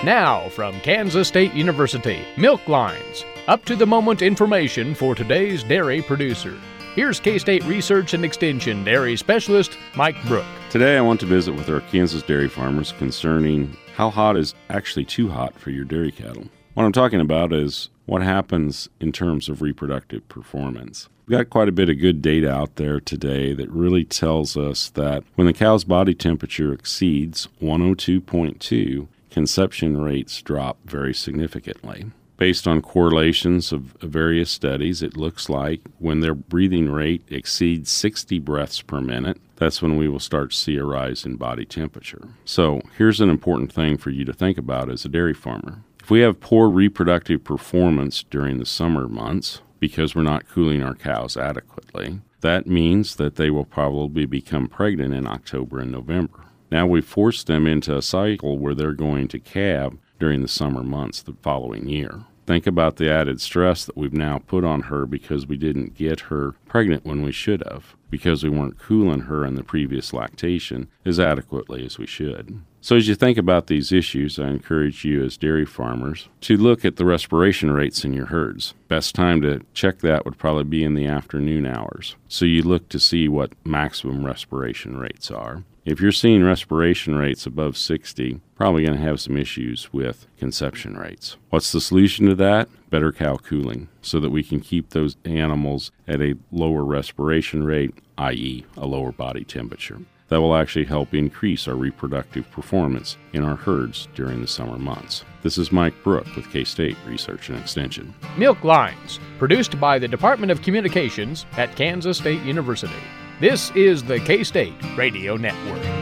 Now, from Kansas State University, Milk Lines, up-to-the-moment information for today's dairy producer. Here's K-State Research and Extension Dairy Specialist Mike Brook. Today I want to visit with our Kansas dairy farmers concerning how hot is actually too hot for your dairy cattle. What I'm talking about is what happens in terms of reproductive performance. We've got quite a bit of good data out there today that really tells us that when the cow's body temperature exceeds 102.2, conception rates drop very significantly. Based on correlations of various studies, it looks like when their breathing rate exceeds 60 breaths per minute, that's when we will start to see a rise in body temperature. So here's an important thing for you to think about as a dairy farmer. If we have poor reproductive performance during the summer months because we're not cooling our cows adequately, that means that they will probably become pregnant in October and November. Now we've forced them into a cycle where they're going to calve during the summer months the following year. Think about the added stress that we've now put on her because we didn't get her pregnant when we should have, because we weren't cooling her in the previous lactation as adequately as we should. So as you think about these issues, I encourage you as dairy farmers to look at the respiration rates in your herds. Best time to check that would probably be in the afternoon hours. So you look to see what maximum respiration rates are. If you're seeing respiration rates above 60, probably going to have some issues with conception rates. What's the solution to that? Better cow cooling, so that we can keep those animals at a lower respiration rate, i.e. a lower body temperature. That will actually help increase our reproductive performance in our herds during the summer months. This is Mike Brook with K-State Research and Extension. Milk Lines, produced by the Department of Communications at Kansas State University. This is the K-State Radio Network.